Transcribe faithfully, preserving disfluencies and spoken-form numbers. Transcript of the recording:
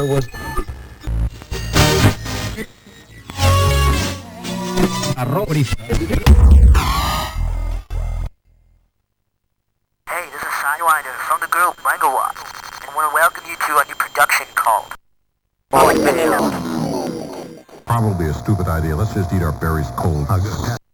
there was a robbery. Hey, this is Sidewinder from the group Megawatt, and I want to welcome you to a new production called Falling Video. Probably a stupid idea. Let's just eat our berries cold.